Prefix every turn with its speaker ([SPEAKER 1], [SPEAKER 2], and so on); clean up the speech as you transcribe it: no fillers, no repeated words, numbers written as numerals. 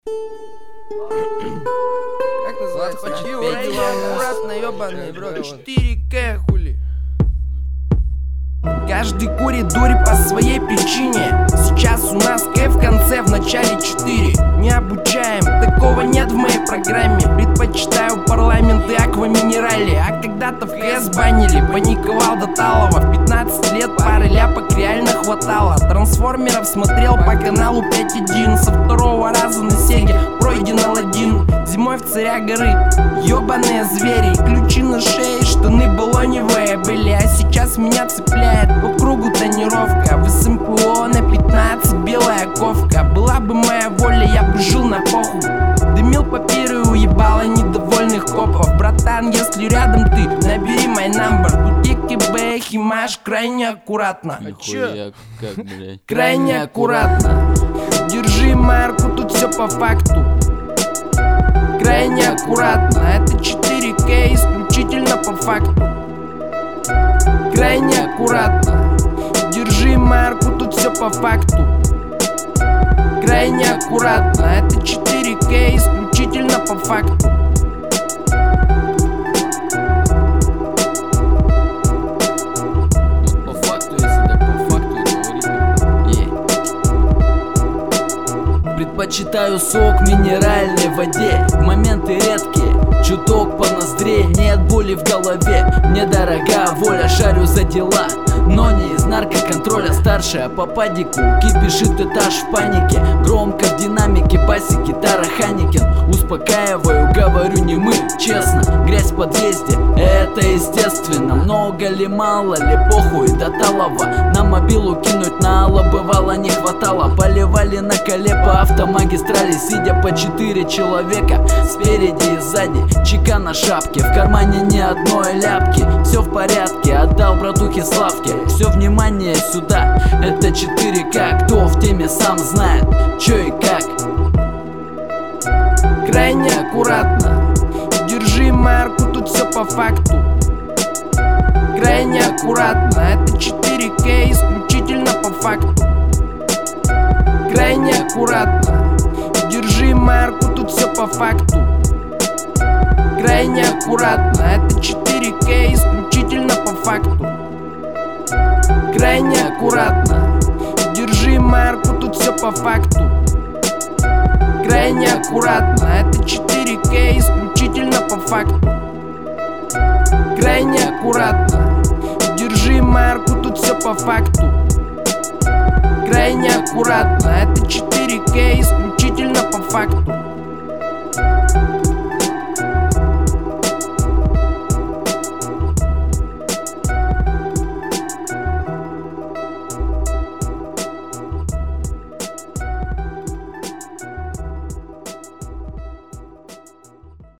[SPEAKER 1] Как называется? Аккуратно, ёбаный, бро. 4К, хули. Каждый курит дури по своей причине. Сейчас у нас К в конце, в начале 4. Не обучаем, такого нет в моей программе. Предпочитаю парламент и акваминерали. А когда-то в КС банили, паниковал до талого. В 15 лет пары ляпок реально хватало. Трансформеров смотрел по каналу 5.1. Со второго раза на Сеге пройден Аладдин. Зимой в Царя горы, ёбаные звери. Ключи на шее, штаны балоневые были. А сейчас меня цепляет по кругу тонировка. В СМПО на 15 белая ковка. Была бы моя воля, я бы жил на похуй. Дымил папиры, уебала недовольных копов. Братан, если рядом ты, набери мой номер. Тут ЕКБ, химаш, крайне аккуратно.
[SPEAKER 2] Нихуя, как, блядь.
[SPEAKER 1] Крайне аккуратно. Держи марку, тут все по факту. Крайне аккуратно. Это 4К исключительно по факту. Крайне аккуратно. Держи марку, тут все по факту. Крайне аккуратно. Это 4К исключительно по факту.
[SPEAKER 2] По факту, если так по факту говорить. Предпочитаю сок минеральной воде. Моменты редкие, чуток по ноздрей. Нет боли в голове, мне дорога воля. Шарю за дела, но не из наркоконтроля. Старшая по падику, кипишит этаж в панике. Громко в динамике, баси, гитара, Ханикин. Успокаиваю, говорю не мы, честно. Грязь в подъезде, это естественно. Много ли, мало ли, похуй до талого. На мобилу кинуть на алло бывало не хватало. Поливали на коле по автомагистрали. Сидя по 4 человека, спереди и сзади. Чека на шапке, в кармане ни одной ляпки. Все в порядке, отдал братухе Славке. Все внимание сюда, это 4К. Кто в теме сам знает, чё и как.
[SPEAKER 1] Крайне аккуратно. Держи марку, тут все по факту. Крайне аккуратно. Это 4К исключительно по факту. Крайне аккуратно. Держи марку, тут все по факту. Крайне аккуратно. Это 4К исключительно по факту. Крайне аккуратно. Держи марку, тут все по факту. Крайне аккуратно. Это 4К исключительно по факту. Крайне аккуратно. Держи марку, тут все по факту. Крайне аккуратно. Это 4К исключительно по факту.